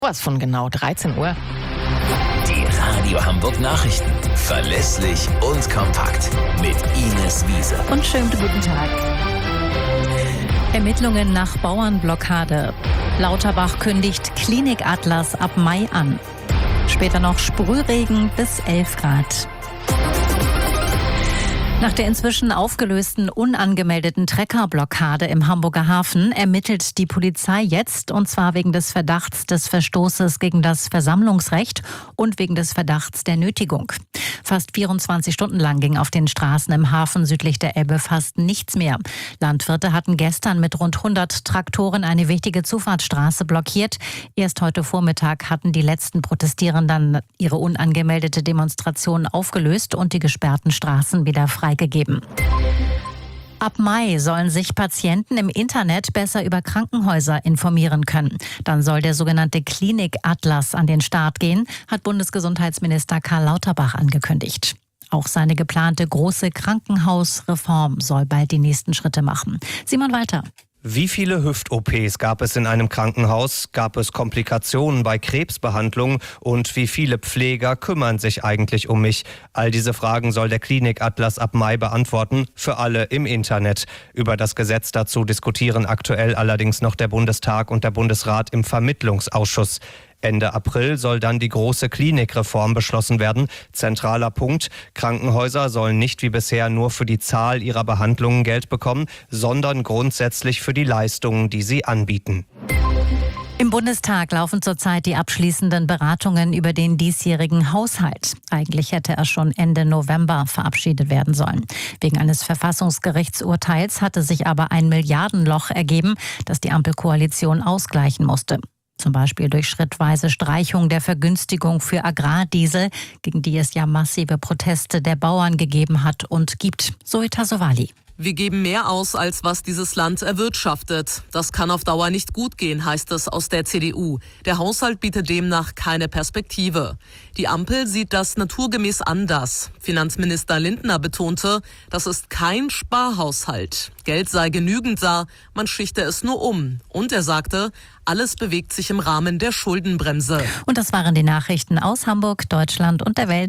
Was von genau 13 Uhr. Die Radio Hamburg Nachrichten. Verlässlich und kompakt. Mit Ines Wiese. Und schönen guten Tag. Ermittlungen nach Bauernblockade. Lauterbach kündigt Klinik Atlas ab Mai an. Später noch Sprühregen bis 11 Grad. Nach der inzwischen aufgelösten, unangemeldeten Treckerblockade im Hamburger Hafen ermittelt die Polizei jetzt, und zwar wegen des Verdachts des Verstoßes gegen das Versammlungsrecht und wegen des Verdachts der Nötigung. Fast 24 Stunden lang ging auf den Straßen im Hafen südlich der Elbe fast nichts mehr. Landwirte hatten gestern mit rund 100 Traktoren eine wichtige Zufahrtsstraße blockiert. Erst heute Vormittag hatten die letzten Protestierenden ihre unangemeldete Demonstration aufgelöst und die gesperrten Straßen wieder freigegeben. Ab Mai sollen sich Patienten im Internet besser über Krankenhäuser informieren können. Dann soll der sogenannte Klinik Atlas an den Start gehen, hat Bundesgesundheitsminister Karl Lauterbach angekündigt. Auch seine geplante große Krankenhausreform soll bald die nächsten Schritte machen. Simon Walter. Wie viele Hüft-OPs gab es in einem Krankenhaus? Gab es Komplikationen bei Krebsbehandlung? Und wie viele Pfleger kümmern sich eigentlich um mich? All diese Fragen soll der Klinik Atlas ab Mai beantworten, für alle im Internet. Über das Gesetz dazu diskutieren aktuell allerdings noch der Bundestag und der Bundesrat im Vermittlungsausschuss. Ende April soll dann die große Klinikreform beschlossen werden. Zentraler Punkt: Krankenhäuser sollen nicht wie bisher nur für die Zahl ihrer Behandlungen Geld bekommen, sondern grundsätzlich für die Leistungen, die sie anbieten. Im Bundestag laufen zurzeit die abschließenden Beratungen über den diesjährigen Haushalt. Eigentlich hätte er schon Ende November verabschiedet werden sollen. Wegen eines Verfassungsgerichtsurteils hatte sich aber ein Milliardenloch ergeben, das die Ampelkoalition ausgleichen musste. Zum Beispiel durch schrittweise Streichung der Vergünstigung für Agrardiesel, gegen die es ja massive Proteste der Bauern gegeben hat und gibt. Zoe Tassovali. Wir geben mehr aus, als was dieses Land erwirtschaftet. Das kann auf Dauer nicht gut gehen, heißt es aus der CDU. Der Haushalt bietet demnach keine Perspektive. Die Ampel sieht das naturgemäß anders. Finanzminister Lindner betonte, das ist kein Sparhaushalt. Geld sei genügend da, man schichte es nur um. Und er sagte, alles bewegt sich im Rahmen der Schuldenbremse. Und das waren die Nachrichten aus Hamburg, Deutschland und der Welt.